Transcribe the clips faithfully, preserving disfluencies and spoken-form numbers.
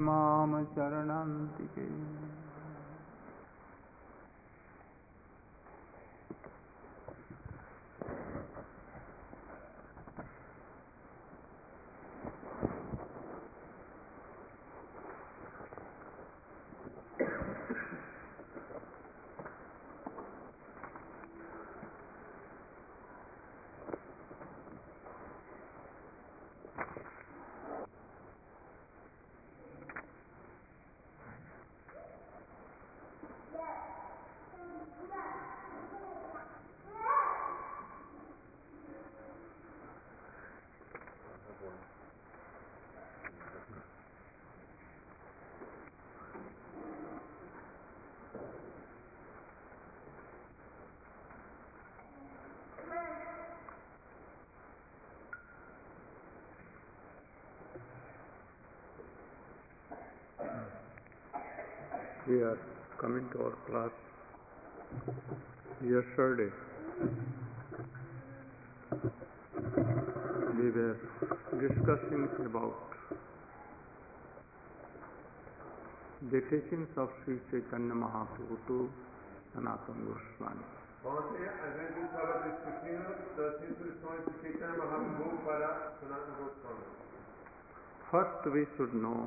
Mama Charanantike. We are coming to our class. Yesterday, we were discussing about the teachings of Sri Chaitanya Mahaprabhu to Sanatana Goswami. Ontem a gente estava discutindo das instruções de Chaitanya Mahaprabhu para Sanatana Goswami. First, we should know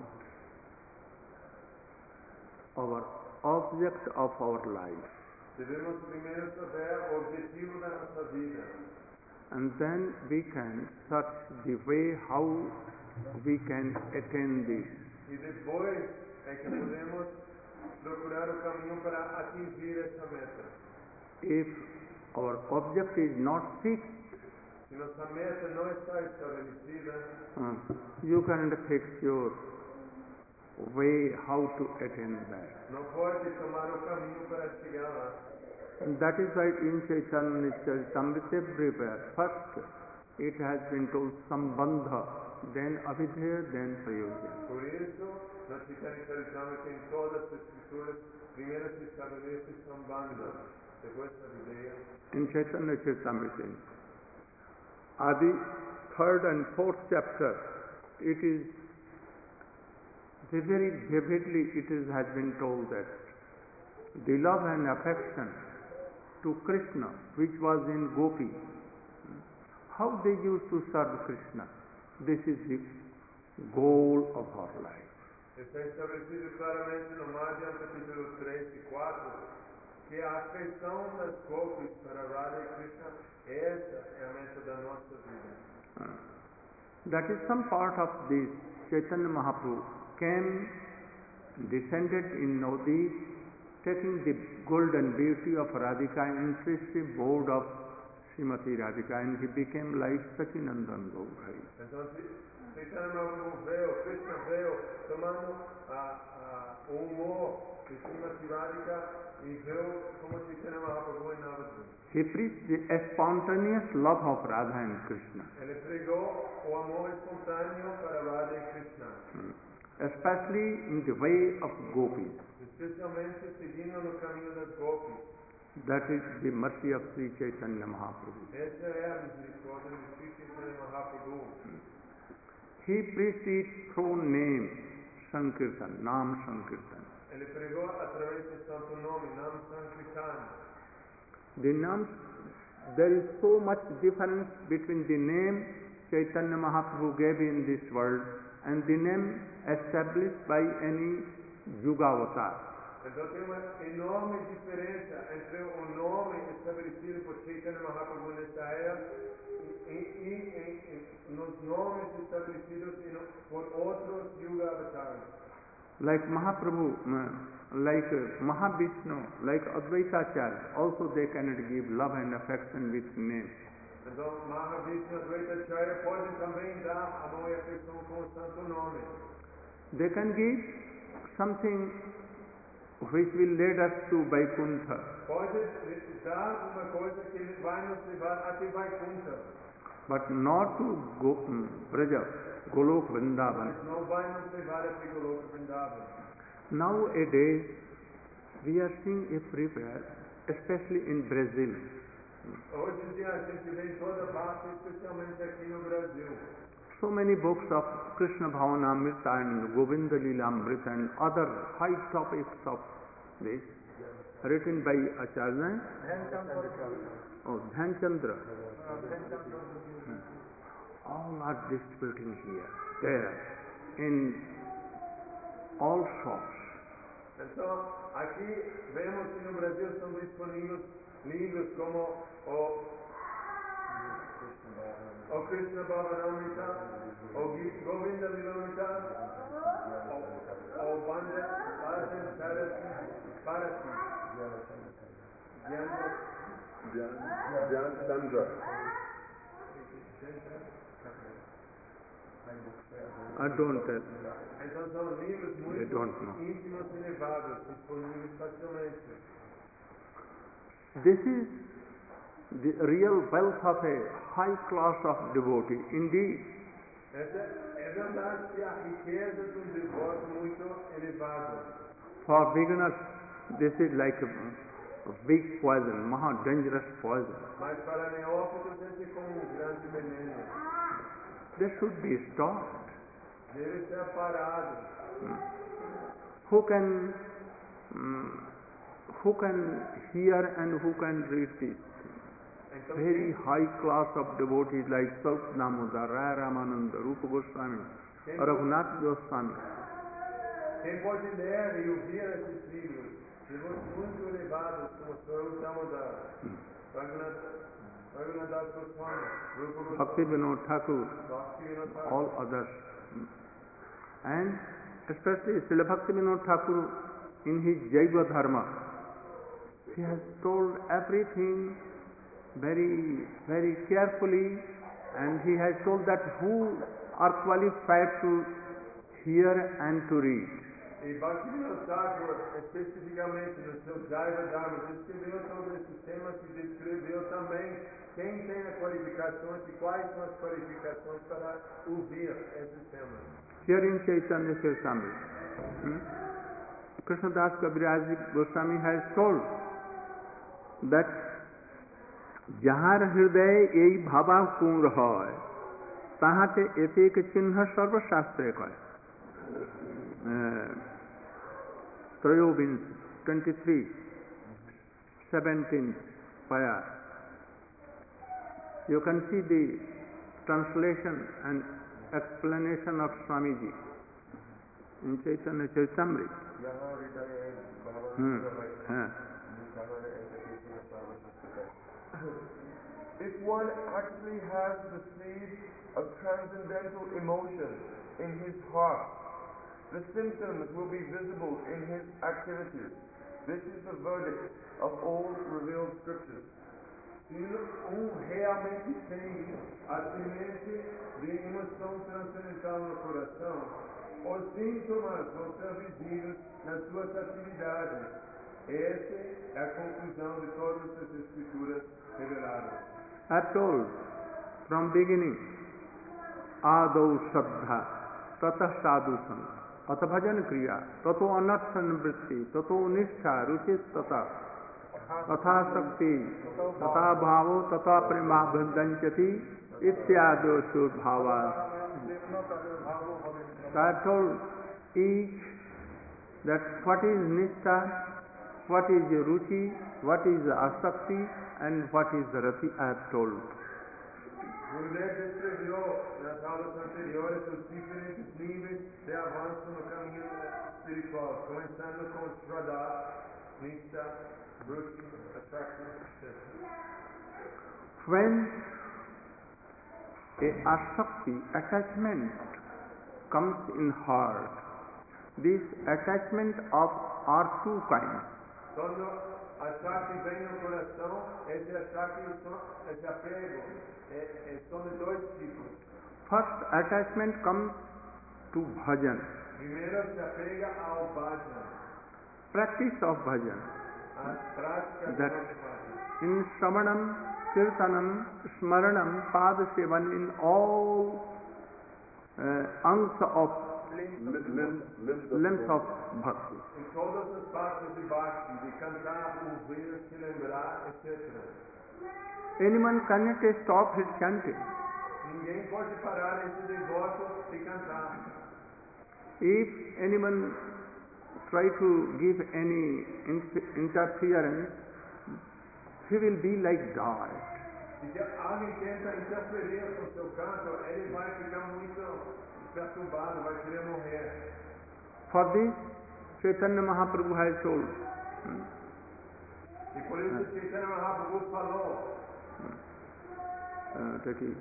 our object of our life. Devemos primeiro saber o objetivo da nossa vida. And then we can search the way how we can attain this. E depois é que podemos procurar o caminho para atingir essa meta. If our object is not fixed, se nossa meta não está estabelecida, uh, you cannot fix your way how to attain that. Não pode tomar o caminho para chegar lá. And that is why in Chaitanya Charitamrita everywhere, first it has been told Sambandha, then Avidya, then Prayoja. Por isso, na Chaitanya Charitamrita em todas as escrituras, primeiro se estabelece Sambandha, depois Avidya. In Chaitanya Charitamrita, Adi, third and fourth chapter, it is very vividly it is, has been told that the love and affection to Krishna, which was in Gopi, how they used to serve Krishna, this is the goal of our life. Está estabelecido claramente no Madhya, capítulo três e quatro, que a afeição das Gopis para Radha e Krishna, essa é a meta da nossa vida. Uh, that is some part of this Chaitanya Mahaprabhu came, descended in Navadvip, taking the golden beauty of Radhika and Srishti board of Srimati Radhika, and he became like Sachinandan Gaurhari. Então, Chaitanya Mahaprabhu veio, Krishna veio, tomando a, a, o humor de Srimati Radhika e veio como Chaitanya Mahaprabhu em Navadvip. He preached the spontaneous love of Radha and Krishna. Ele pregou o amor espontâneo para Radha e Krishna. Hmm. Especially in the way of Gopis. Especialmente seguindo no caminho das Gopis. That is the mercy of Sri Chaitanya Mahaprabhu. Essa é a misericórdia de Sri Chaitanya Mahaprabhu. He preached it through name, Sankirtan, Nam Sankirtan. Ele pregou através do santo nome, Nam Sankirtan. The names, there is so much difference between the name Chaitanya Mahaprabhu gave in this world and the name established by any Yuga avatar. Então tem uma enorme diferença entre o nome estabelecido por Chaitanya Mahaprabhu nesta era e, e, e, e nos nomes estabelecidos por outros Yuga avatares. Like Mahaprabhu, like Mahavishnu, like Advaita Acharya, also they cannot give love and affection with name. Então Mahavishnu, Advaita Acharya podem também dar amor e afeição com o santo nome. They can give something which will lead us to Vaikuntha. Pode dar uma coisa que vai nos levar até Vaikuntha. But not to go, um, Braja, Golok Vrindavan. Mas não vai nos levar até Golok Vrindavan. Nowadays, we are seeing everywhere, especially in Brazil. Hoje em dia a gente vê em toda parte, especialmente aqui no Brasil. So many books of Krishna Bhavanamrita and Govinda Lilamrita and other high topics of this written by Acharya. Oh, Dhyanchandra. Hmm. All are distributing here, there, in all shops. Então, aqui vemos que no Brasil são disponíveis livros como o, o Krishna Bhavanamrita, o Govinda Lilamrita, o, o Bhajan Bhajan Bharati, Dhyanchandra. I don't tell. Então são livros muito íntimos e elevados, disponíveis facilmente. This is the real wealth of a high class of devotee, indeed. Essa é verdade que a riqueza de um devoto muito elevado. For beginners, this is like a, a big poison, maha dangerous poison. Mas para neófitos esse é como um grande veneno. They should be stopped. Deve ser parado. Hmm. Who can um, who can hear and who can read this? Então, Very high class of devotees like Swarup Damodar, Raya Ramananda, Rupa Goswami, Raghunath Goswami. Quem pode ler e ouvir esses livros, devotos muito elevados como Swarup Damodar, Raghunath Goswami, Rupa Goswami, Bhakti Vinod Thakur, Bhakti Vinod Thakur, all others. And especially Srila Bhakti Vinod Thakur in his Jaiva Dharma, he has told everything very, very carefully, and he has told that who are qualified to hear and to read. E Bhakti Vinod Thakur, especificamente no seu Jaiva Dharma, descreveu todo esse tema que descreveu também quem tem as qualificações e quais são as qualificações para ouvir esses temas. Here in Chaitanya Charitamrita, hmm, Krishna Das Kaviraj Goswami has told that যাহার হৃদয়ে এই ভাবাকুর হয় তাহাতে এতেক চিহ্ন সর্বশাস্ত্রে কয় ত্রয়োবিংশ twenty-three seventeen paya. You can see the translation and explanation of Swamiji in Chaitanya Charitamrita. Hmm. Yeah. If one actually has the seed of transcendental emotion in his heart, the symptoms will be visible in his activities. This is the verdict of all revealed scriptures. Se um realmente tem a semente de emoção transcendental no coração, os sintomas vão ser visíveis nas suas atividades. Essa é a conclusão de todas as escrituras reveladas. I told from beginning, Adau Shraddha, Tatah Sadhu Sangha, Atha Bhajan Kriya, Tato Anarthan Vritti, Tato Nishtha, Ruchit Tata, Tatha Sakti, Tata Bhavo, Tata Prema Bandhanchati, Ityado Shudbhava. So I told each that what is Nishtha, what is Ruchi, what is Asakti, and what is the Rati, I have told. Gurudev descreveu nas aulas anteriores os diferentes níveis de avanço no caminho espiritual, começando com Shraddha, Nishtha, Ruchi, Asakti, et cetera. When a Asakti, attachment, comes in heart, this attachment of are two kinds. Quando a Shakti vem no coração, esse Shakti, esse apego, é, é, são de dois tipos. First attachment comes to bhajan. Primeiro se apega ao bhajan. Practice of bhajan. A prática That do bhajan. in Shravanam, Kirtanam, Smaranam, Padasevan, in all uh, angs of limbs of bhakti. Em todas as partes de bhakti, de cantar, ouvir, se lembrar, et cetera. Anyone cannot stop his chanting. Ninguém pode parar esse devoto de cantar. If anyone try to give any interference, he will be like God. E se alguém tenta interferir com o seu canto, ele vai ficar muito perturbado, vai querer morrer. For this, Chaitanya Mahaprabhu has told. E por isso Chaitanya Mahaprabhu falou. Uh, aqui.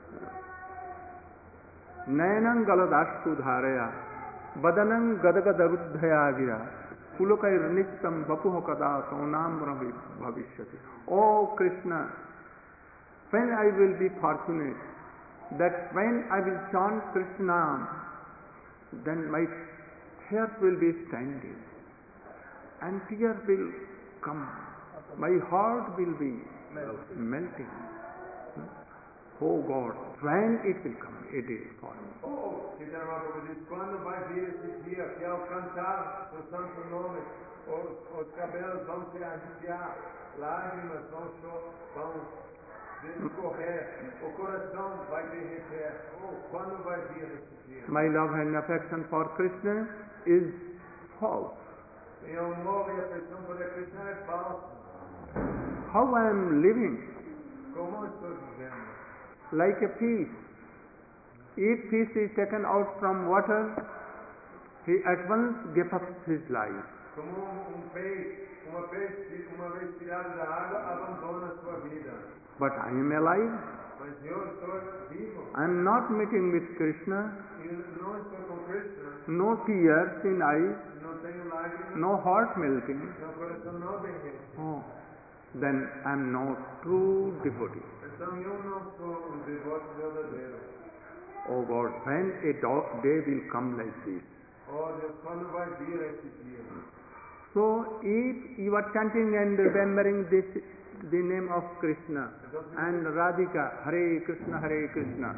Nayanam galadastu dharaya, badanam gadagadaruddhaya gira, pulakair nishtam vapuha kada sonam bhavishyati. Oh Krishna, when I will be fortunate, that when I will chant Krishna, then my tears will be standing, and tears will come, my heart will be melting. melting. Oh God, when it will come, it is for me. Oh, Chaitanya Mahaprabhu diz, quando vai vir esse dia que ao cantar o santo nome, os, os cabelos vão se arrepiar, lágrimas vão, vão descorrer, o coração vai derreter. Oh, quando vai vir esse dia? My love and affection for Krishna is false. Meu amor e afeição por Krishna é falso. How I am living? Como estou vivendo? Like a fish. If fish is taken out from water, he at once gives up his life. Como um, um peixe, uma peixe, uma vez tirado da água, abandona a sua vida. But I am alive. Mas eu estou vivo. I am not meeting with Krishna. Eu não estou com Krishna. No tears in eyes. Não tenho lágrimas. No heart melting. Meu coração não derrete. Oh, then I am not true devotee. Então eu não sou um devoto verdadeiro. Oh God, when a day will come like this. Oh Deus, quando vai vir esse dia? So if you are chanting and remembering this, the name of Krishna and Radhika, Hare Krishna, Hare Krishna.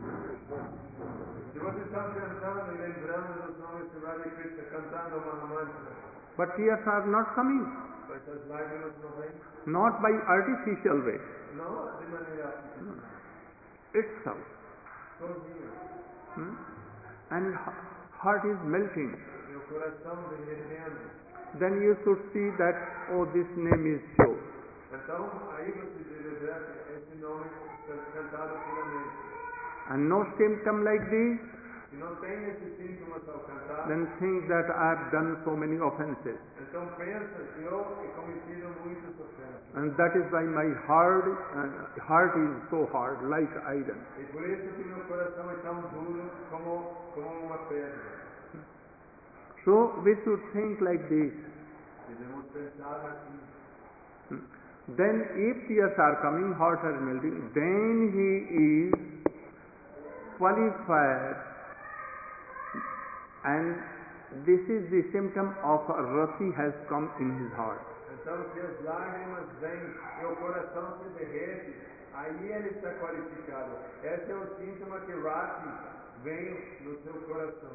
Se você está cantando e lembrando dos nomes de Radha Krishna, cantando uma mantra. But tears are not coming. Mas as lágrimas não vêm. Not by artificial way. Não de maneira artificial. Itself. Sozinho. Hmm? And heart is melting. Meu coração derretendo. Then you should see that, oh, this name is pure. Então, aí você deve ver esse nome cantado puramente. And no symptom like this, Se não tem esses sintomas ao cantar, then think that I have done so many offenses. então pensa que eu he cometido muitas ofensas. And that is why my heart, uh, heart is so hard, like iron. E por isso que meu coração é tão duro como, como uma pedra. So we should think like this. Devemos pensar assim. Then if tears are coming, heart are melting, then he is qualified, and this is the symptom of rati has come in his heart. Então, se as lágrimas vêm e o coração se derrete, aí ele está qualificado. Esse é o síntoma que rati vem no seu coração.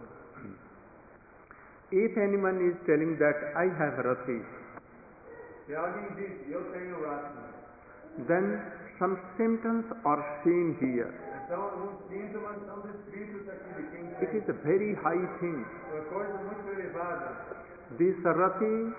If anyone is telling that I have rati, Se alguém diz, eu tenho rati, then some symptoms are seen here. então os sintomas são descritos aqui de quem It tem. is a very high thing. Uma coisa muito elevada. This rati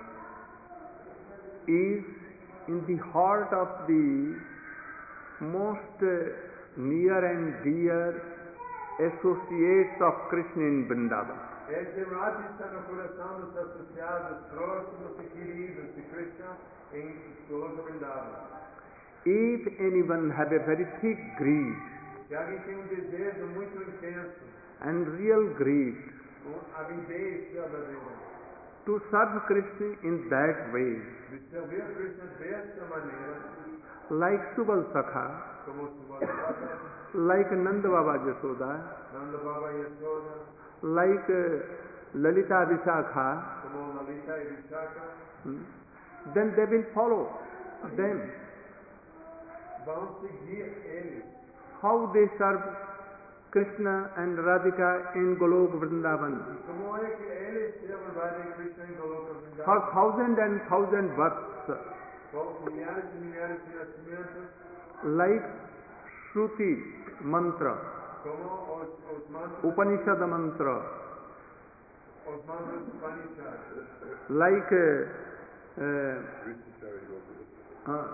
is in the heart of the most uh, near and dear associates of Krishna in Vrindavan. Esse rati está no coração dos associados próximos e queridos de Krishna em Goloka Vrindavan. If anyone have a very thick greed Se alguém tem um desejo muito intenso, and real greed uma avidez verdadeira, to serve Krishna in that way, de servir Krishna desta maneira, like Subal Sakha, como Subhadra, like Nanda Baba Jasoda, Nanda Baba Yashoda, like uh, Lalita Vishakha, como Lalita e Vishaka, hmm, then they will follow them. vão seguir eles. How they serve Krishna and Radhika in Golok Vrindavan. Como é que eles servem Radha e Krishna em Goloka For Vrindavan? thousand and thousand births, Com milhares e milhares de nascimentos, like Shruti mantra, como os, os mantras, Upanishad mantra, os mantras Upanishad. like uh, uh, uh,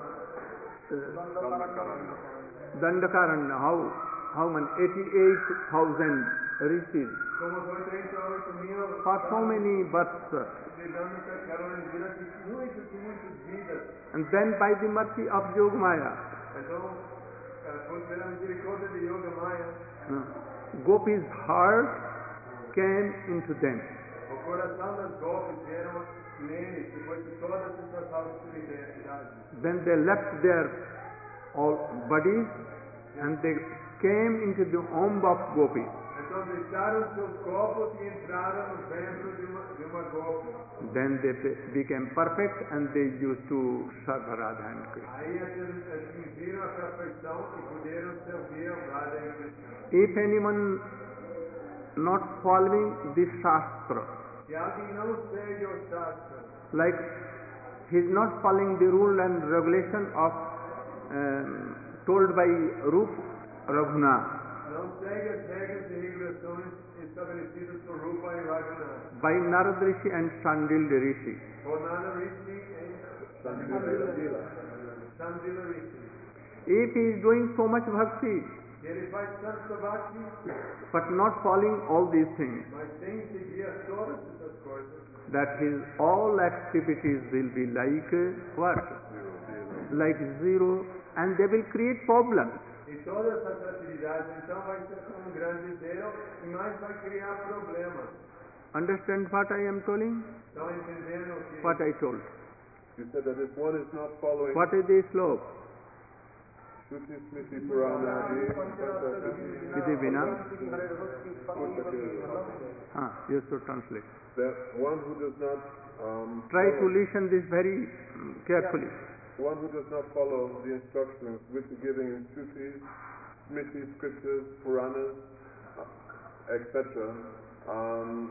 Dandakaranya, how, how many, eighty-eight thousand rishis, Como foi trinta e oito mil for so many births, de Dandakaranya durante muitas e muitas vidas. and then by the mercy of Yogamaya, Então, eh, por pela misericórdia de Yoga Maya, uh, Gopi's heart came into them. o coração das golpes vieram neles, depois de todas essas austeridades. Then they left their all bodies and they came into the womb of Gopi. Então deixaram seus corpos e entraram no ventre de uma, de uma golpe. Then they be- became perfect and they used to serve Radha and Krishna. Aí atingiram a perfeição e puderam servir a Radha e Krishna. If anyone not following this Shastra, Se alguém não segue o Shastra, like he is not following the rule and regulation of um, told by Rup Raghunath, não segue as regras e regulações estabelecidas por Rupa e Raghunath, by Narad Rishi and Shandil Rishi, por Nana Rishi e Sandila Rishi. if he is doing so much bhakti E ele faz tanto bhakti, but not following all these things, mas sem seguir todas essas coisas, that his all activities will be like uh, what? Like zero, and they will create problems. e todas essas atividades, então vai ser como um grande zero e mais vai criar problemas. Understand what I am telling? Estão entendendo o que What I told. You said that if one is not following What is the slope? Shruti Smriti Purana, Vidhi Vina? Ah, you should translate. that one who does not um, Try to follow, listen this very mm, carefully. one who does not follow the instructions which are given in Shrutis, Smritis, scriptures, Puranas, uh, et cetera. Um,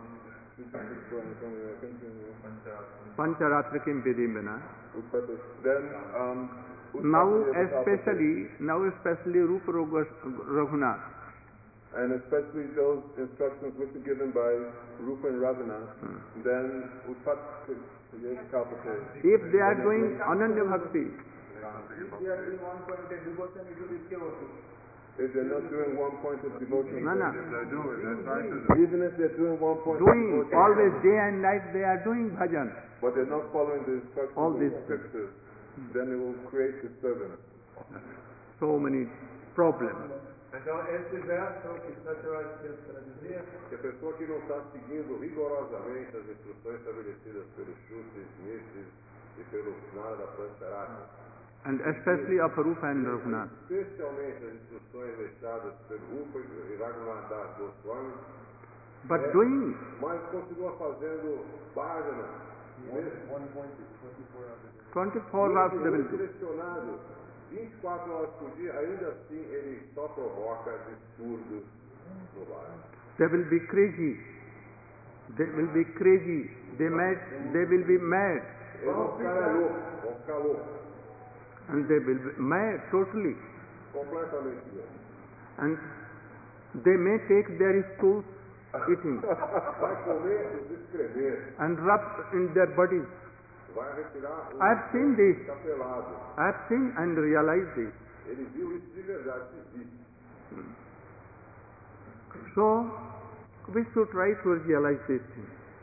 Pancharatrikim Vidhi Vina. then um, Now Utpatti especially, now especially Rupa Raghunath. and especially those instructions which are given by Rupa and Raghunath, then Utpatti Kalpate. If they are doing Ananya Bhakti, If they're not doing one point of devotion, no, no, even if they're doing one point doing of devotion, always day and night they are doing bhajan. but they're not following the instructions All of these the scriptures, then it will create disturbance. So many problems. Então, esse verso que Satyavati fez para dizer, Que a pessoa que não está seguindo rigorosamente as instruções estabelecidas pelos Shrutis, Smritis e pelos Narada Pancharatra, And especially of Rupa and Raghunath. especialmente as instruções deixadas pelo Rupa e Raghunath Das Goswami, But doing, mas continua fazendo bhajana, twenty-four hours they will do. direcionado vinte e quatro horas por dia, ainda assim ele só provoca distúrbios no lar. They will be crazy. They will be crazy. They mad. They will be mad, Eles vão ficar loucos, vão ficar loucos, and they will be mad totally. completamente loucos. And they may take their stools eating Vai comer e se escrever, and rub in their bodies. vai retirar o I have seen this. fica pelado. I have seen and realized this. Ele viu isso de verdade, isso existe. So we should try to realize this thing.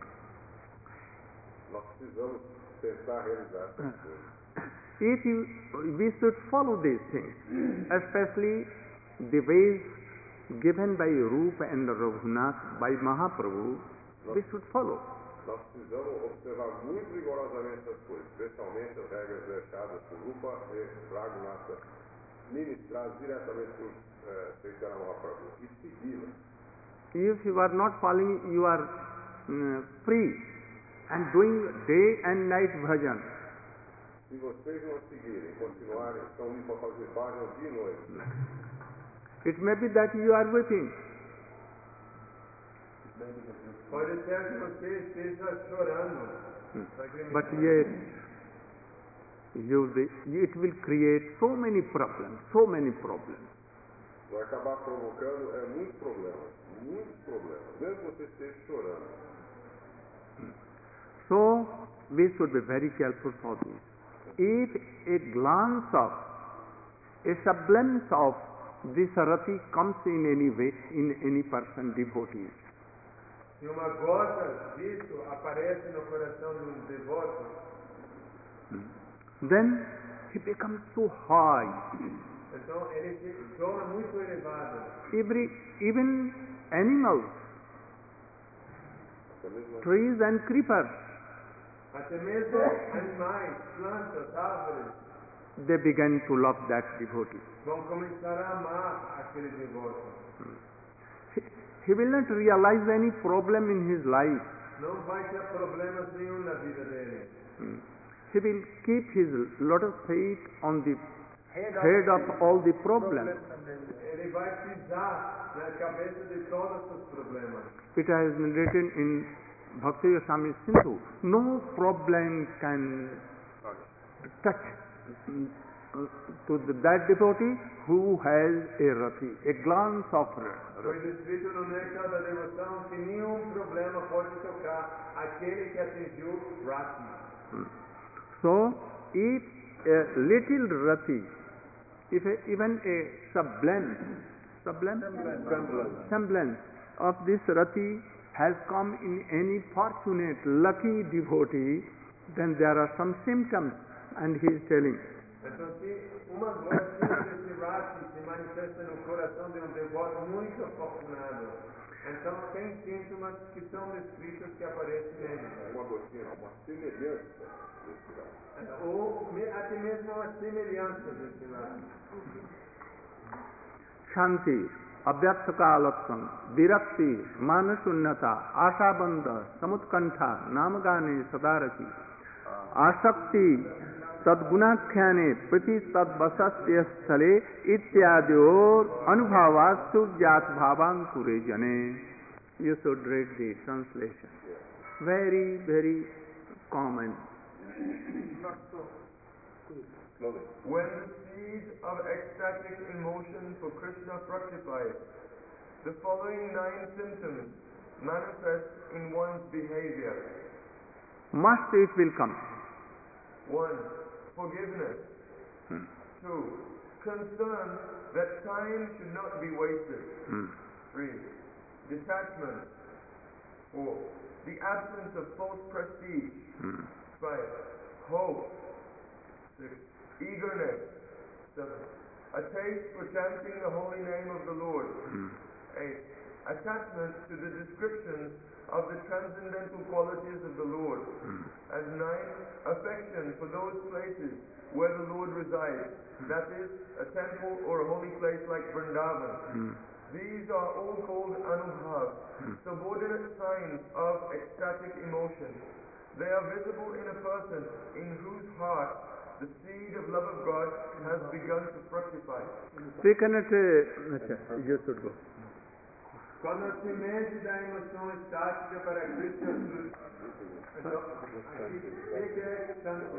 Nós precisamos tentar realizar essas coisas. If you, we should follow these things, especially the ways given by Rupa and Raghunath by Mahaprabhu, we should follow. Nós precisamos observar muito rigorosamente essas coisas, especialmente as regras deixadas por Rupa e Raghunath, ministradas diretamente por eh, Chaitanya Mahaprabhu, e segui-las. If you are not following, you are mm, free and doing day and night bhajan. Se vocês não seguirem, continuarem, estão ali para fazer bhajana dia e noite. It may be that you are weeping, pode ser que você esteja chorando, but yet you, the, it will create so many problems, so many problems. vai acabar provocando é, muitos problemas, muitos problemas, mesmo que você esteja chorando. So, we should be very careful for this. If a glance of, a semblance of this rati comes in any way, in any person, devotee, Se uma gota disso aparece no coração de um devoto, then he becomes so high. então ele se torna muito elevado. Every, even animals, Até mesmo trees and creepers, Até mesmo animais, plantas, árvores they begin to love that devotee. vão começar a amar aquele devoto. He, he will not realize any problem in his life. Não vai ter problemas nenhum na vida dele. He will keep his lot of faith on the head of all the problems. Ele vai pisar na cabeça de todos os problemas. It has been written in Bhakti Yasami Sindhu, no problem can touch to the, that devotee who has a rati, a glance of rati. Foi descrito no Néctar da Devoção que nenhum problema pode tocar aquele que atingiu Rati. So, if a little rati, if a, even a semblance, semblance, Semblance. semblance of this rati has come in any fortunate, lucky devotee, then there are some symptoms, and he is telling. Então, se uma gotinha desse Rati se manifesta no coração de um devoto muito afortunado, então tem sintomas que são descritos que aparecem nele. uma gotinha, uma semelhança desse lado. Ou me- até mesmo uma semelhança desse Rati. Shanti, Abhyaktakalaksam, Virakti, Manasunnata, Ashabandha, Samutkantha, Namagane, Sadaraki, Asakti, Tadgunakhyane, Priti Tadvasasya Sthale, Ityadyor, Anubhavastu Jat Bhavankure Jane. You should read the translation. Very, very common. When the seed of ecstatic emotion for Krishna fructifies, the following nine symptoms manifest in one's behavior. Must it will come. One, forgiveness. Hmm. Two, concern that time should not be wasted. Hmm. Three, detachment. Four, the absence of false prestige. Hmm. Five, hope. Six, eagerness. Seven, a taste for chanting the holy name of the Lord. Hmm. Eight, attachment to the descriptions of the transcendental qualities of the Lord. Hmm. And nine, affection for those places where the Lord resides. That is, a temple or a holy place like Vrindavan. Hmm. These are all called anubhav, subordinate signs of ecstatic emotion. They are visible in a person in whose heart the seed of love of God has begun to fructify. We cannot, uh, acha, you should go. Quando a semente da emoção estática para Krishna surge, então, aqui, ele é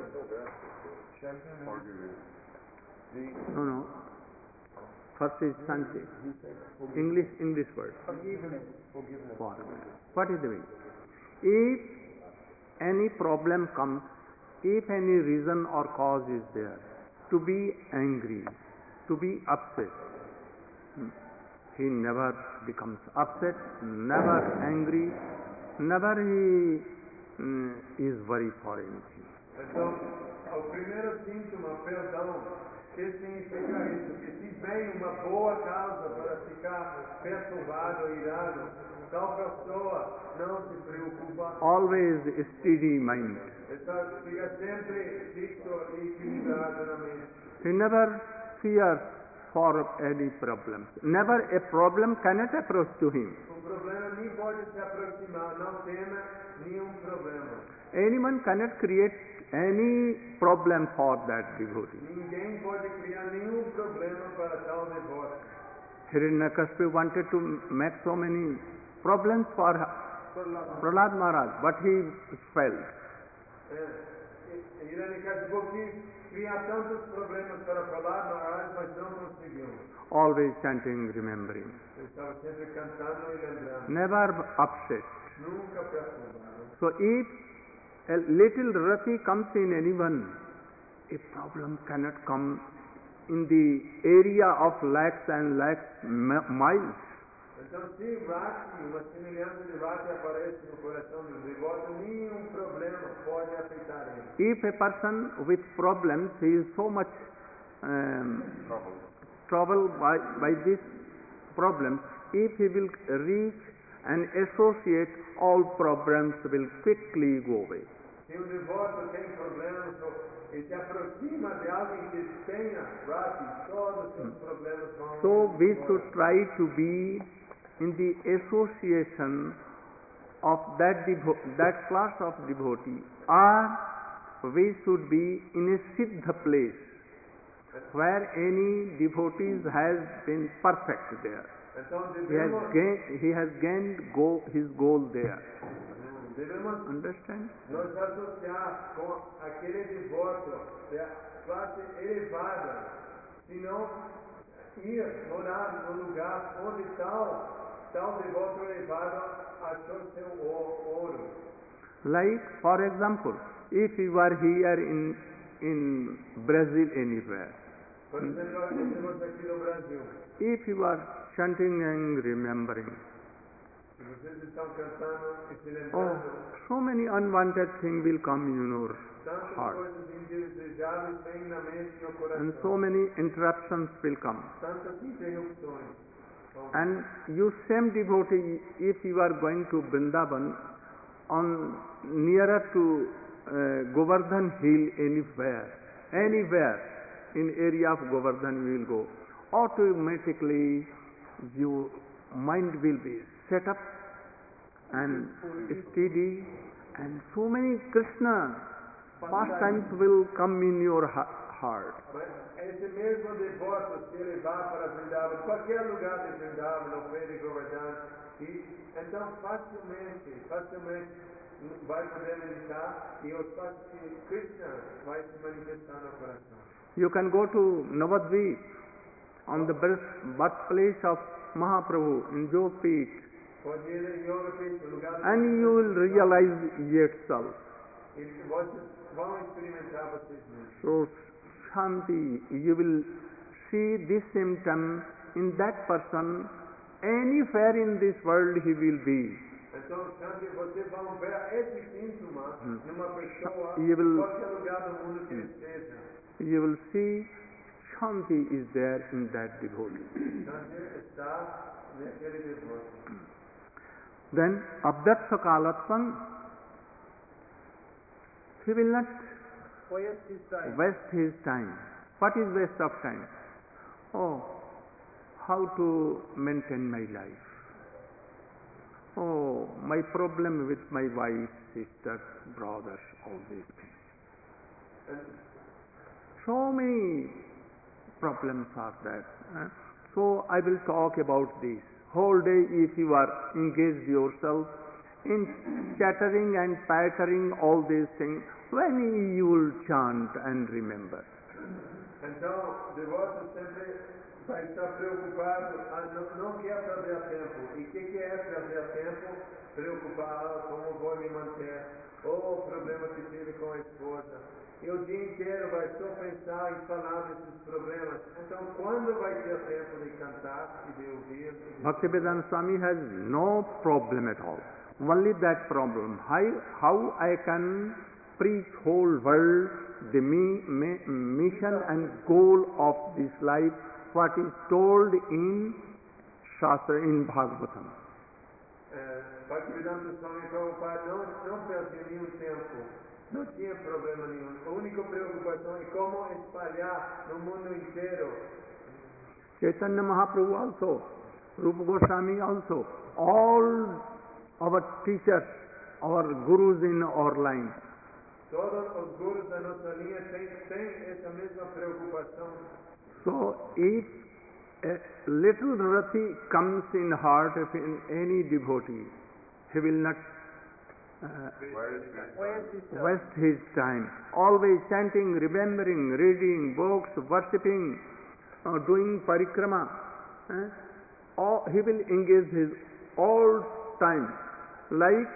No, no. First is Santi. English, English word. Forgiveness. Forgiveness. Forgiveness. What is the meaning? If any problem comes, if any reason or cause is there, to be angry, to be upset, hmm, he never becomes upset, never angry, never he mm, is worried for anything. Então, o primeiro síntoma, perdão, que significa isso? Que se vem uma boa causa para ficar perturbado, irado, tal pessoa não se preocupa, Always steady mind. está, fica sempre fixo e equilibrado na mente. He never fears for any problems. Never a problem cannot approach to him. O problema nem pode se aproximar, não tema nenhum problema. Anyone cannot create any problem for that devotee. Ninguém pode criar nenhum problema para tal devoto. Hiranyakashipu wanted to make so many problems for Prahlad Maharaj, but he failed. Hiranyakashipu quis criar tantos problemas para Prahlad Maharaj, mas não conseguiu. always chanting, remembering. Ele estava sempre cantando e lembrando. Never upset. Nunca perturbado. So if a little rati comes in anyone, a problem cannot come in the area of lakhs and lakhs mi- miles. Então, se Rati, uma semelhança de Rati aparece no coração do devoto, nenhum problema pode afetar ele. If a person with problems, he is so much um, troubled by, by this problem, if he will reach and associate, all problems will quickly go away. Se um devoto tem problemas, ele se aproxima de alguém que tenha Rati, todos os seus problemas vão. So we should try to be in the association of that devo- that class of devotee, or we should be in a siddha place where any devotees has been perfect there. Então He has devemos, gained, he has gained go, his goal there. devemos Understand? nos associar com aquele devoto da classe elevada, se não ir morar no lugar onde tal, tal devoto elevado achou seu o- ouro. Like, for example, if you are here in in Brazil anywhere, Por exemplo, estamos aqui no Brasil. if you are chanting and remembering, Se vocês estão cantando e se oh, lembrando, so many unwanted things will come in your tantas heart, coisas indesejáveis vêm na mente e no and coração. so many interruptions will come. Tantas interrupções. vão vir. And you same devotee, if you are going to Vrindavan, on nearer to uh, Govardhan hill anywhere, anywhere in area of Govardhan you will go, automatically your mind will be set up and steady, and so many Krishna pastimes will come in your ha- heart. Mas esse mesmo devoto se levar para Vrindavan, qualquer lugar de Vrindavan, no pé de Govardhan, e então facilmente, facilmente vai poder meditar e os fatos que Krishna vai se manifestar no coração. You can go to Navadvip, on the birth, birthplace of Mahaprabhu in Jogpeet, Pode ir em Yoga Pit, no lugar de and you will realize yourself. E vocês vão experimentar vocês mesmos. So, Shanti, you will see this symptom in that person, anywhere in this world he will be. Então, Shanti, vocês vão ver esse síntoma numa pessoa, You em will- qualquer lugar do mundo que ele esteja. You will see Shanti is there in that devotee. Shanti está naquele devoto. Then, Abdaksha Kalatvam, he will not Waste his time. waste his time. What is waste of time? Oh, how to maintain my life? Oh, my problem with my wife, sisters, brothers, all these things. And So many problems are there. eh? So I will talk about this. Whole day if you are engaged yourself in chattering and pattering all these things, when you will chant and remember. Então, o devoto sempre vai estar preocupado, ah, não, não quer perder tempo. E o que, que é perder tempo? Preocupado, como vou me manter? Ou o problema que tive com a esposa. E o dia inteiro vai só pensar e falar desses problemas. Então, quando vai ter tempo de cantar e de ouvir? E de... Bhaktivedanta Swami has no problem at all. Only that problem. How, how I can preach whole world the mi- mi- mission and goal of this life, what is told in Shastra, in Bhagavatam. É, Bhaktivedanta Swami Prabhupada não, não perdeu nenhum tempo. Não tinha problema nenhum. A única preocupação é como espalhar no mundo inteiro. Chaitanya Mahaprabhu also, Rupa Goswami also, all our teachers, our gurus in our line, Todos os gurus da nossa linha têm, têm essa mesma preocupação. so if a little rati comes in heart of in any devotee, he will not uh, waste his time. Always chanting, remembering, reading books, worshipping, uh, doing parikrama, eh, or he will engage his all time like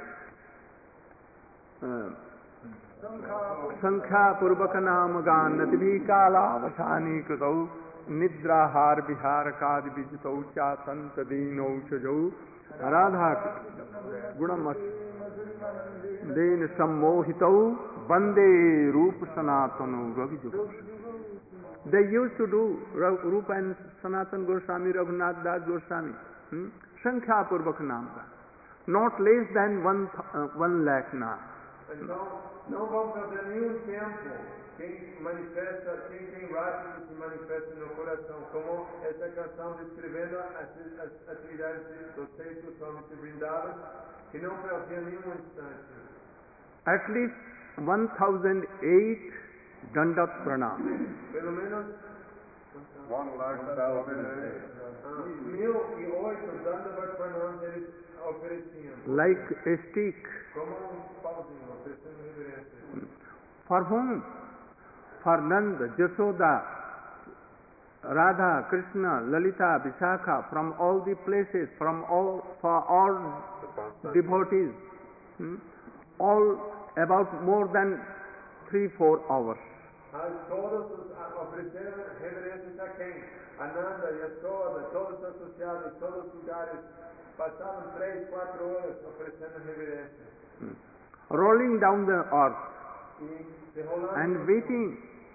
uh, संख्या पूर्वक नाम गान नति कालावसानी कृतौ निद्राहार विहार काद विजितौ चातंत दीनौ चजौ राधा गुणमस दीन सम्मोहितौ वंदे रूप सनातन रविजु. They used to do Rupa and Sanatan Goswami, Raghunath Das Goswami, hmm? Sankhya Purvak Naam Gan, not less than one, uh, one lakh naam. Então, não vão perder nenhum tempo quem manifesta, quem tem rápido se manifesta no coração, como essa canção descrevendo as, as atividades dos seis Goswamis de Vrindavan, que não perdia nenhum instante. At least one thousand eight Dandat Pranam. Pelo menos One lakh thousand eight. mil e oito Dandavat Pranam eles ofereciam. Like a stick. Como um pauzinho, oferecendo reverência. For whom? For Nanda, Jasoda, Radha, Krishna, Lalita, Vishakha, from all the places, from all, for all devotees, hmm? all about more than three, four hours. Mas todos os ofereceram reverências a quem? Ananda, Yasoda, todos os associados, todos os lugares, passavam três, quatro horas oferecendo reverências. Hmm. Rolling down the earth E se rolando and weeping,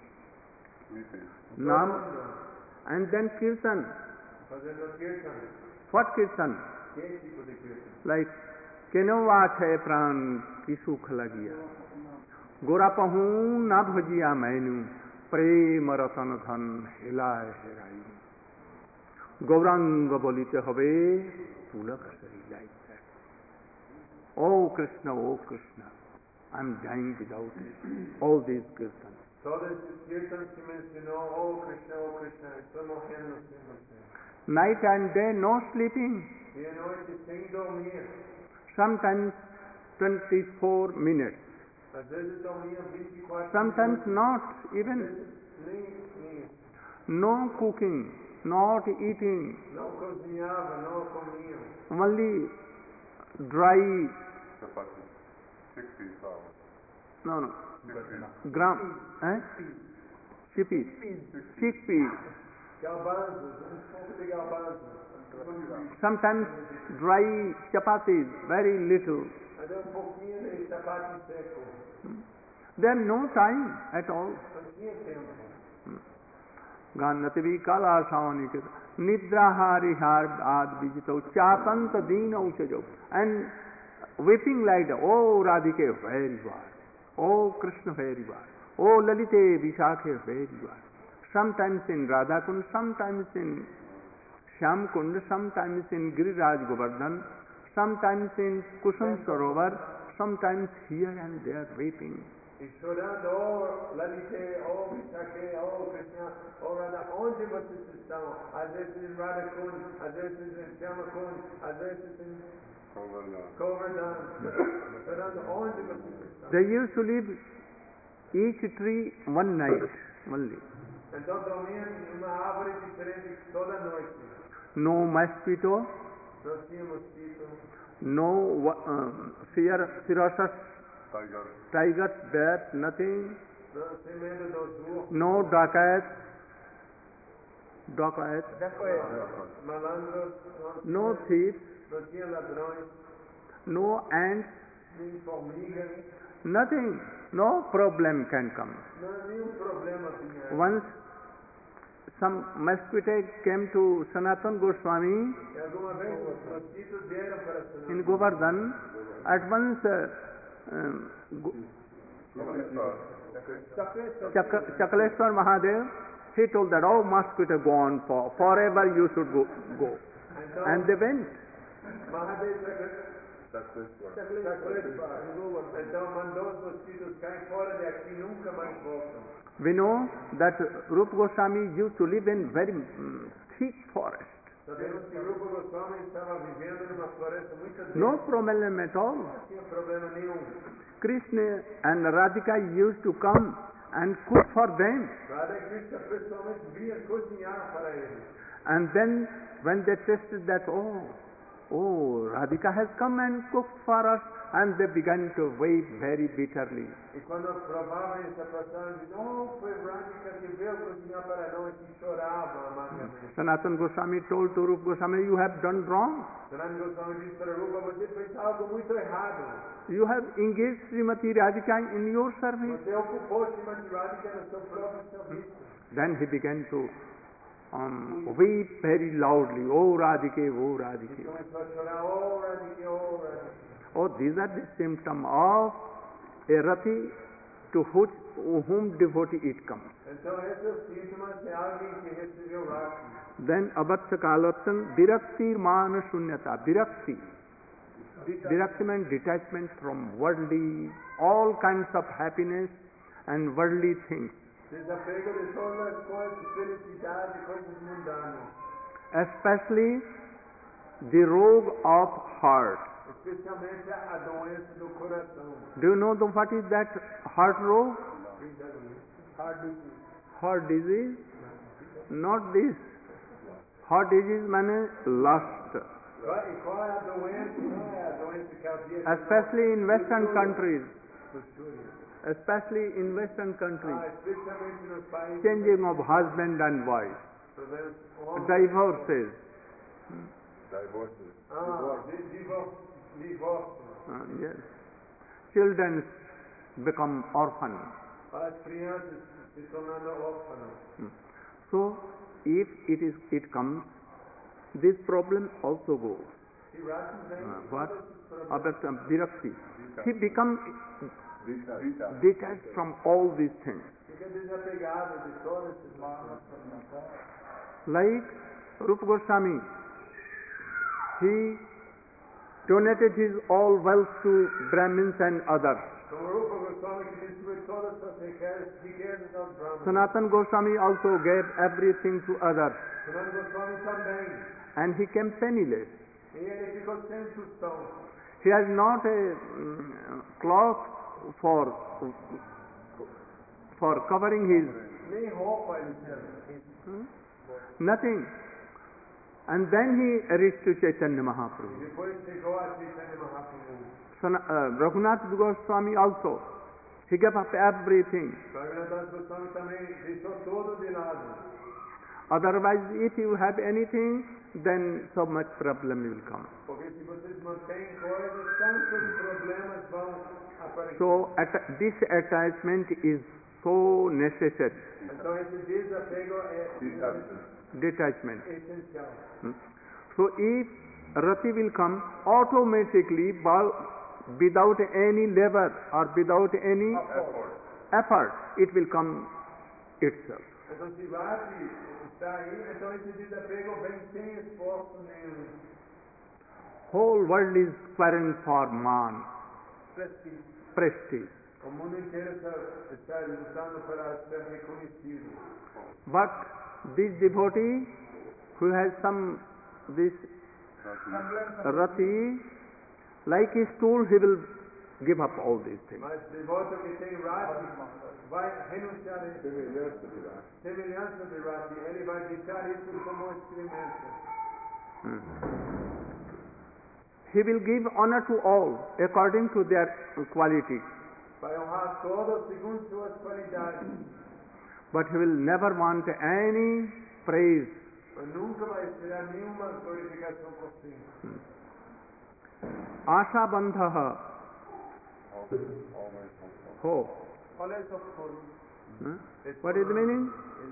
Nam, and then Kirtan. fazendo kirtan. What Kirtan? Que tipo de kirtan? Like, Kenowa Chai Pran Ki Sukh Lagiya. Gora Pahun Na Bhajiya Mainu Prem Ratan Dhan Hilai Hirai. Gauranga Bolite Habe Tulak Sari, like that. Oh Krishna, oh Krishna, I'm dying without all these kirtans. Todos esses kirtans que mencionou, oh Krishna, oh Krishna, estou morrendo sem você. Night and day, no sleeping. Dia e noite sem dormir. Sometimes twenty-four minutes. Às vezes dormia vinte e quatro Sometimes minutos. not even. Nem, nem isso. No cooking, not eating, Não cozinhava, não comia. only dry, Sixty thousand. no, no, gram, eh? Chickpeas, chickpeas. Garbanzos, um pouco de garbanzos. Sometimes dry chapatis, very little. Até um pouquinho de chapati seco. Then no time at all. Não tinha tempo. Gannativi kala savani nidra hari har ad vijito chapanta dina uchajo. And weeping like that, oh Radhike, very well. Oh Krishna, very well. Oh Lalite, Vishakhe, very well. Sometimes in Radhakund, sometimes in Shyamkund, sometimes in Giriraj Govardhan, sometimes in Kusum Sarovar, sometimes here and there weeping. E chorando, oh Lalite, oh Vishakhe, oh Krishna, oh Radha, onde vocês estão? Às vezes em Radhakund, às vezes em Shyamakund, às vezes em Govardhan. Chorando, onde vocês estão? They used to leave each tree one night only. Então dormiam em uma árvore diferente toda noite. No mosquito, Não tinha mosquito, no uh, fear, ferocious Tiger. tigers, bears, nothing. não sem medo dos ursos, No dacoits, dacoits, malandros, no não, thieves, não tinha ladrões, no ants, nem formigas, nothing. No problem can come. não, nenhum problema tinha. Once some mosquito came to Sanatan Goswami E alguma vez os mosquitos vieram para Sanatan. in Govardhan. At once uh, um, Go- Chak- Chakaleshwar Mahadev, he told that, oh mosquito go on for forever you should go. go. Então, And they went. Mahadev Chakaleshwar, então mandou os mosquitos caem fora de aqui, nunca mais voltam. We know that Rupa Goswami used to live in very mm, thick forest. Sabemos que Rupa Goswami estava vivendo numa floresta muito densa. No problem at all. Não tinha problema nenhum. Krishna and Radhika used to come and cook for them. Radha Krishna pessoalmente vinha cozinhar para eles. And then when they tasted that, oh, oh, Radhika has come and cooked for us, and they began to weep very bitterly. E quando provavam essa passagem, diziam, oh, foi Radhika que veio cozinhar para nós, e choravam amargamente. Sanatana Goswami told to Rupa Goswami, you have done wrong. Sanatana Goswami disse para Rupa, você fez algo muito errado. You have engaged Srimati Radhika in your service. Você ocupou Srimati Radhika no seu próprio serviço. Then he began to um, weep very loudly, oh Radhike, oh Radhike. E começou a chorar, oh Radhika, oh Radhika. Oh, these are the symptoms of a rati to which, whom devotee it comes. Então esse é o síntoma de alguém que recebeu Rati. Then abatsa kalatsan virakti mana shunyata. Virakti. Virakti means detachment from worldly, all kinds of happiness and worldly things. Desapego de todas as coisas, felicidade, coisas mundanas. Especially the rogue of heart. Especialmente a doença do coração. Do you know the, what is that heart rogue? Heart disease. Heart disease? Not this. Heart disease means lust. E qual é a doença? Não é a doença cardíaca. Especially in Western countries. Luxúria. Especially in Western countries. Ah, especialmente nos países. Changing of husband and wife. Divorces. Divorces. Ah, divórcio. Divórcio. Uh, yes. Children become orphans. As crianças se tornando órfãs. So, if it is, it comes, this problem also goes. E Rati vem Uh, com what? todos esses problemas. About Virakti. He becomes Detached. detached from all these things. Fica desapegado de todas essas malas. Like Rupa Goswami, he donated his all wealth to Brahmins and others. Como Rupa Goswami que distribui todas as riquezas, riquezas aos brahmanas. Sanatana Goswami also gave everything to others, Sanatana Goswami também. and he came penniless. E ele ficou sem tostão. He has not a mm, cloth for for covering his Nem roupa ele tinha. nothing. And then he reached to Chaitanya E Mahaprabhu. depois chegou a Chaitanya Mahaprabhu. Sana, uh, Raghunath Goswami also, he gave up everything. Raghunath Goswami também deixou tudo de lado. Otherwise, if you have anything, then so much problem will come. Porque se vocês mantêm coisas, tantos problemas vão aparecer. So at, this attachment is so necessary. Então esse desapego é Detachment. Detachment. essencial. Hmm. So if rati will come automatically by, without any labor or without any Effort. effort, it will come itself. Então se Rati está aí, então esse desapego vem sem esforço nenhum. Whole world is quarrying for man, Prestígio. prestige. O mundo inteiro está, está lutando para ser reconhecido. But this devotee who has some this rati, like his tool, he will give up all these things. Mas devoto que tem Rati vai renunciar a isso. Semelhança de Rati. Semelhança de Rati, ele vai deixar isso como experimento. Hmm. He will give honor to all according to their quality, Vai honrar todos segundo suas qualidades. but he will never want any praise. Mas nunca vai esperar nenhuma glorificação por si. Asha bandhaha ho. Qual é essa forma? Hmm? What is the meaning?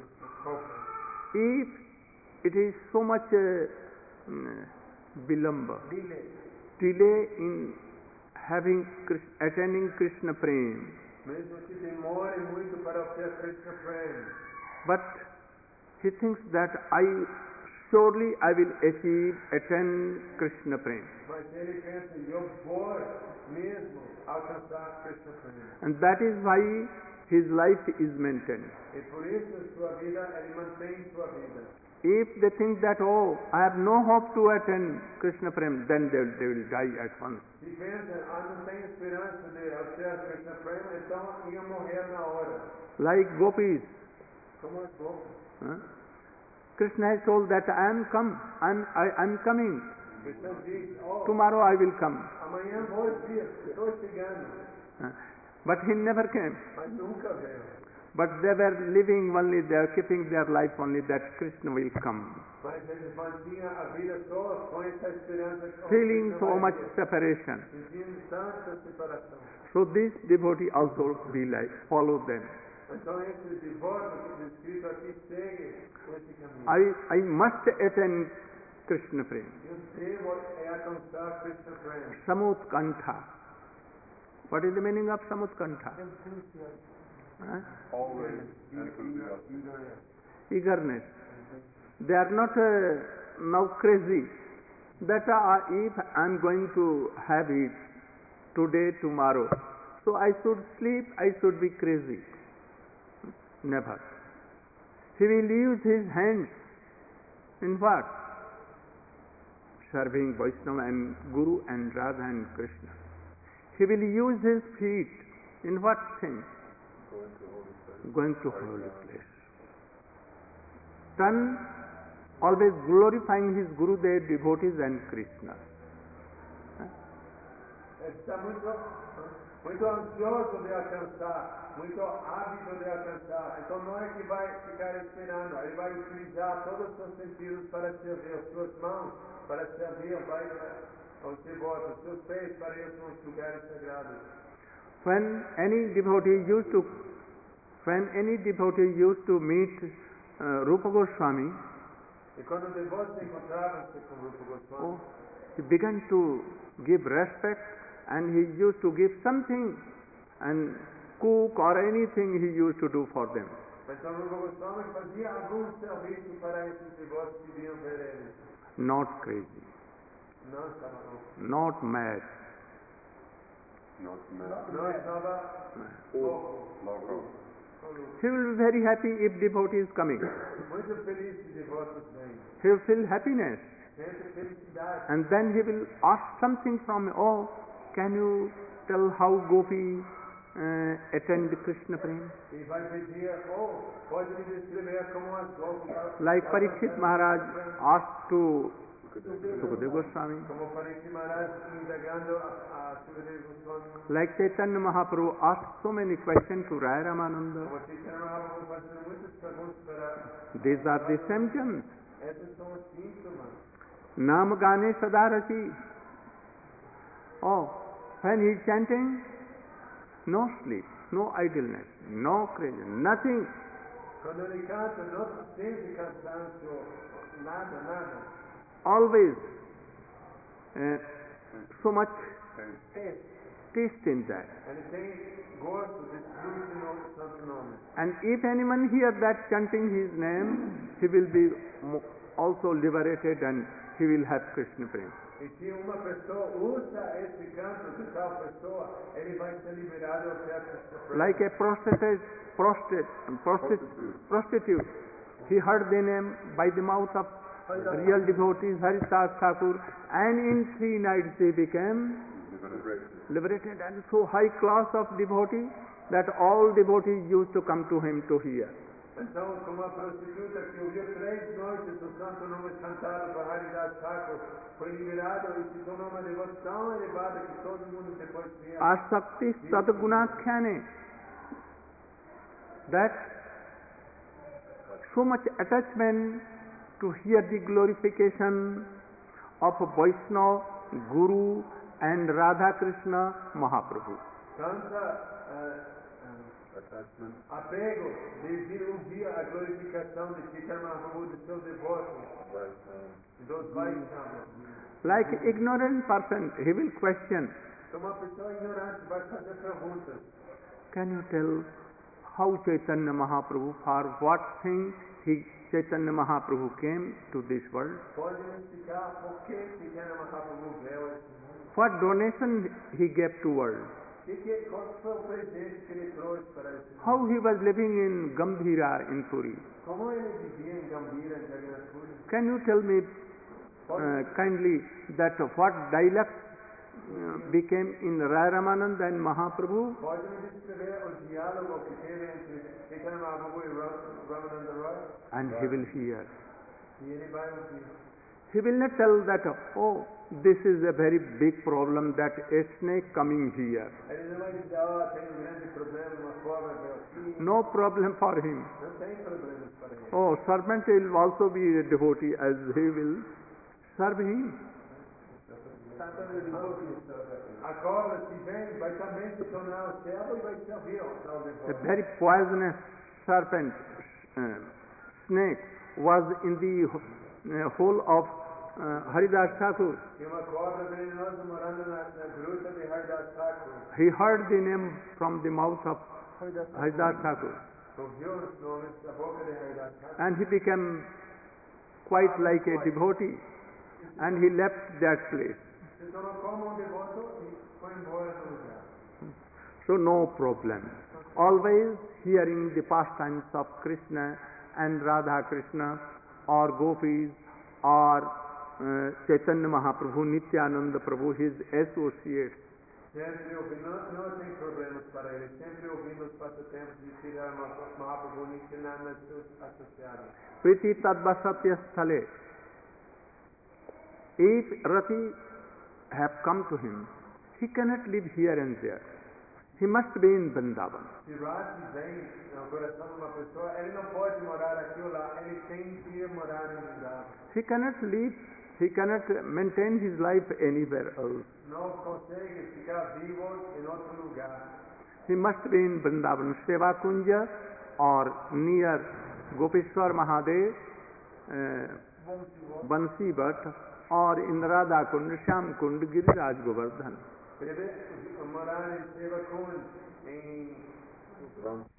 If it is so much uh, mm, bilamba, Delay. delay in having Krish- attaining Krishna Prem, Mesmo que demore muito para obter Krishna Prem. but he thinks that I surely I will achieve attain Krishna Prem, Mas ele pensa, eu vou mesmo alcançar Krishna Prem. and that is why his life is maintained. E por isso sua vida, ele mantém sua vida. If they think that, oh, I have no hope to attain Krishna Prem, then they will, they will die at once. Se pensa, ah, não tem esperança de obter Krishna Prem, então ia morrer na hora. like gopis. Como as bocas. Huh? Krishna has told that I am come, I am I am coming. Krishna diz, oh, Tomorrow I will come. amanhã vou vir, estou chegando. Huh? But he never came. Mas nunca veio. But they were living only, they are keeping their life only that Krishna will come. Mas eles mantinham a vida só com essa esperança que Feeling Krishna so vai much vir. separation. Sentindo tanta separação. So this devotee also be like, follow them. Então esse devoto que descrito aqui segue esse caminho. I, I must attain Krishna Prem. Eu devo é alcançar Krishna Prem. Samutkantha. What is the meaning of Samutkantha? Huh? Always enthusiastic. Eagerness. They are not uh, now crazy that uh, if I am going to have it today, tomorrow, so I should sleep, I should be crazy. Never. He will use his hands in what? Serving Vaishnava and Guru and Radha and Krishna. He will use his feet in what thing? Going to holy place. Then always glorifying his Guru, their devotees and Krishna. Está muito, muito ansioso de alcançar, muito ávido de alcançar. Então não é que vai ficar esperando, ele vai utilizar todos os seus sentidos para servir as suas mãos, para servir vai, aos devotos, seus pés para ir nos lugares sagrados. When any devotee used to, when any devotee used to meet uh, Rupa Goswami, E quando o devoto se encontrava-se com o Rupa Goswami, oh, he began to give respect and he used to give something and cook or anything he used to do for them. então o Rupa Goswami fazia algum serviço para esses devotos que vinham ver ele. Not crazy, Não estava louco. not mad. Not mad. Não estava louco. Loco. He will be very happy if devotee is coming. Muito feliz de devotos vêm. He will feel happiness. Sente felicidade. And then he will ask something from me. Oh, can you tell how Gopi uh, attend Krishna Prem? E vai pedir, oh, pode me descrever como as golpes. Like Parikshit Maharaj asked to Sukadeva Goswami. Como Parikshit Maharaj indagando a Sukadeva Goswami. Like Chaitanya Mahaprabhu asked so many questions to Raya Ramananda. Como Chaitanya Mahaprabhu fazendo muitas perguntas para... These are the symptoms. Esses são os síntomas. Nam Gane Sadarasi. Oh, when he is chanting, no sleep, no idleness, no crazy, nothing. Quando ele canta, não sente cansaço, nada, nada. Always uh, so much Taste. taste in that. Ele tem gosto de fruto no Santo Nome. And if anyone hears that chanting his name, he will be mo- also liberated and he will have Krishna Prem. E se uma pessoa usa esse canto de tal pessoa, ele vai ser liberado ao ter Krishna Prem. Like a prostitute, prostitute, prostitute, prostitute, he heard the name by the mouth of real devotees, Haridas Thakur, and in three nights he became liberated, and so high class of devotee that all devotees used to come to him to hear. Então, como a prostituta que ouviu três noites o Santo Nome cantado por Haridas Thakur, foi liberado e se tornou uma devoção tão elevada que todo mundo depois tinha. Asakti Sadgunakhyane, that so much attachment to hear the glorification of Vaishnava, Guru and Radha Krishna Mahaprabhu. Tanta uh, Attachment. apego de vir ouvir a glorificação de Chaitanya Mahaprabhu de seus devotos, dos Vaishnavas. Like ignorant person, he will question, Então uma pessoa ignorante vai fazer perguntas. can you tell how Chaitanya Mahaprabhu, for what thing he Chaitanya Mahaprabhu came to this world? Pode me explicar por que Chaitanya Mahaprabhu veio a esse mundo? What donation he gave to world? Que, que, qual foi o presente que ele trouxe para esse mundo? How he was living in Gambhira in Puri? Como ele vivia em Gambira, em Jagannath Puri? Can you tell me uh, kindly that what dialect uh, became in Rai Ramanand and Mahaprabhu, Pode me descrever o diálogo que teve entre Chaitanya Mahaprabhu e Ra- Ramananda Roy? and he will hear. E ele vai ouvir. He will not tell that, oh, this is a very big problem, that a snake coming here. Ele não vai dizer, ó, tem um grande problema, uma cobra veio aqui. No problem for him. Não tem problemas para ele. Oh, serpent will also be a devotee as he will serve him. A cobra, se vem, vai também se tornar o servo e vai servir ao tal A devoto. very poisonous serpent, uh, snake, was in the uh, hole of uh, Haridas Thakur. Tem uma cobra venenosa morando na, na gruta de Haridas Thakur. He heard the name from the mouth of Haridas Thakur, Ouviu os nomes da boca de Haridas Thakur. and he became quite like a devotee, and he left that place. Se tornou como um devoto e foi embora do lugar. So no problem. Always hearing the pastimes of Krishna and Radha Krishna, or Gopis, or uh, Chaitanya Mahaprabhu, Nityananda Prabhu, his associates. Sempre ouvindo, não, não tem problemas para ele, sempre ouvindo os passatempos de Sri Mahaprabhu, Nityananda, seus associados. Priti Tadvasatya Sthale. If Rati have come to him, he cannot live here and there. He must be in Vrindavan. Se Rati vem no coração de uma pessoa, ele não pode morar aqui ou lá, ele tem que morar em Vrindavan. He cannot live, he cannot maintain his life anywhere else. Não consegue ficar vivo em outro lugar. He must be in Vrindavan, Seva Kunja, or near Gopeshwar Mahadev, uh, Bansi Bhatt, or in Radha Kund, Shyam Kund, Giriraj Govardhan. Deve morar em Seva Kund, em Ram